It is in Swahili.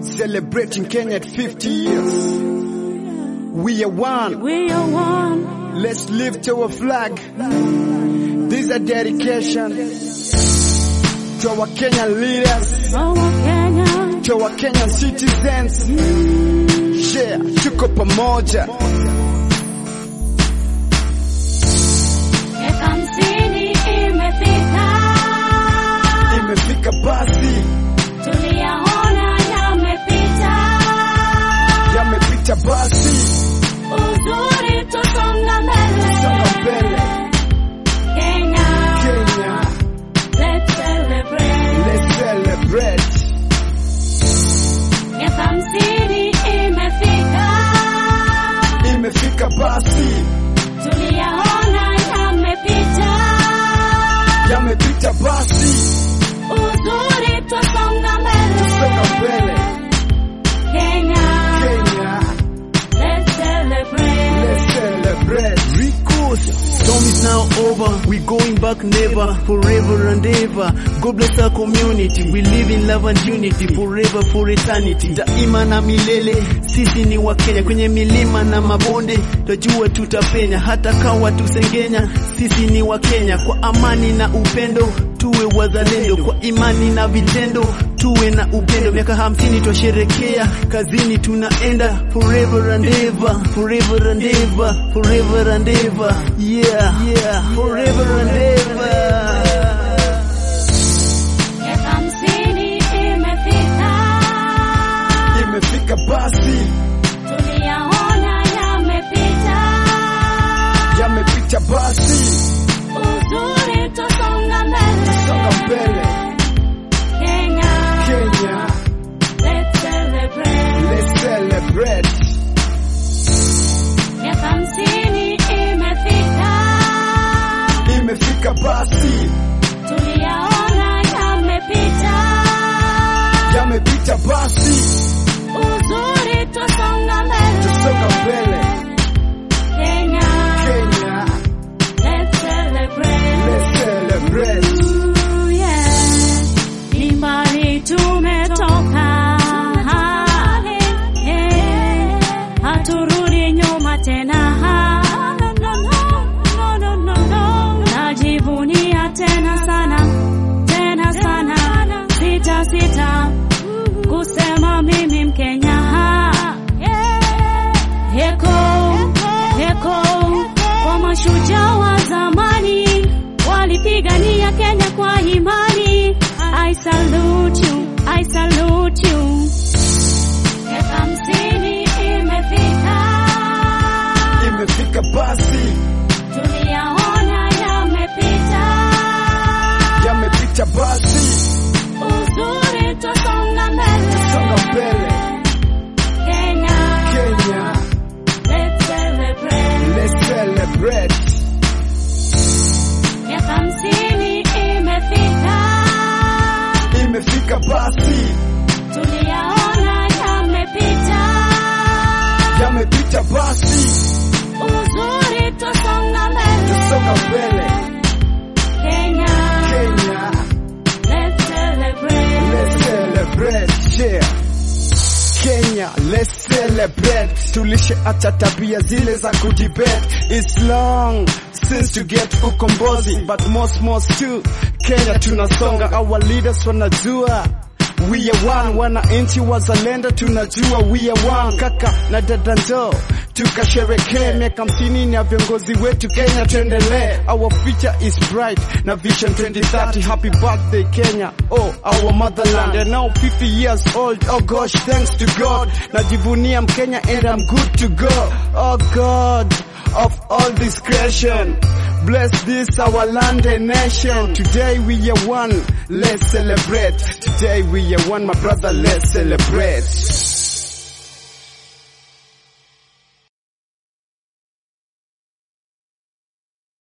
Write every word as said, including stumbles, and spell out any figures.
Celebrating Kenya at fifty years. We are one. We are one. Let's lift our flag. This is a dedication to our Kenyan leaders, Our Kenya. to our Kenyan citizens. Yeah, tuko pamoja. Miaka hamsini imefika. Imefika basi, Tuliyaona yamepita. yamepita basi. Uzuri tusonga mbele. Songa mbele. Kenya. Kenya, Let's celebrate. let's celebrate. Miaka hamsini imefika. Imefika basi, Tuliyaona yamepita. yamepita basi. Uzuri tusonga mbele. Songa mbele. Kenya. Kenya, Let's celebrate. let's celebrate. Storm is now over, we going back never, forever and ever. God bless our community, we live in love and unity, forever for eternity. Daima na milele, sisi ni wa Kenya, kwenye milima na mabonde, tajua tutapenya, hata kawa tusengenya, sisi ni wa Kenya, kwa amani na upendo, tuwe wazalendo, kwa imani na vitendo, tuwe na upendo. Miaka hamsini twasherekea, kazini tunaenda, forever and ever, forever and ever, forever and ever, yeah, yeah, forever and ever. Miaka hamsini imefika. Imefika basi, Tuliyaona yamepita. yamepita basi. Uzuri tusonga mbele. Songa mbele. Kenya. Kenya, Let's celebrate. let's celebrate. Miaka hamsini imefika. Imefika basi, Tuliyaona yamepita. yamepita basi. Uzuri tusonga mbele. Songa mbele. Kenya. Kenya, Let's celebrate. let's celebrate. Ooh, yeah. Ni mbali tumetoka. Eh, haturudi nyuma tena. No, no, no, no. Najivunia tena sana, tena sana. Sita sita kusema mimi Mkenya. Heko, heko kwa mashujaa wa zamani walipigania Kenya kwa imani. I salute you, I salute you. Miaka hamsini imefika. Imefika basi, Tuliyaona yamepita. yamepita basi. Uzuri tusonga mbele. Songa mbele. Kenya. Kenya, Let's celebrate. let's celebrate. Miaka hamsini imefika. Imefika basi, Tuliyaona yamepita. yamepita basi. Uzuri tusonga mbele. Songa mbele. Kenya. Kenya, Let's celebrate. let's celebrate. Yeah. Kenya, let's celebrate. Tulisheacha tabia zile za kudebate. It's long since to get ukombozi, but most most too Kenya tunasonga. Our leaders wanajua we are one, wananchi wazalendo tunajua we are one. Kaka na dada njoo tukasherekee miaka hamsini ya viongozi wetu Kenya, tuendelee. Our future is bright na vision twenty thirty. Happy birthday Kenya, oh our motherland. And now fifty years old, oh gosh, thanks to God. Najivunia Mkenya and I'm good to go. Oh God of all discretion, bless this our land and nation. Today we are one, let's celebrate. Today we are one, my brother, let's celebrate.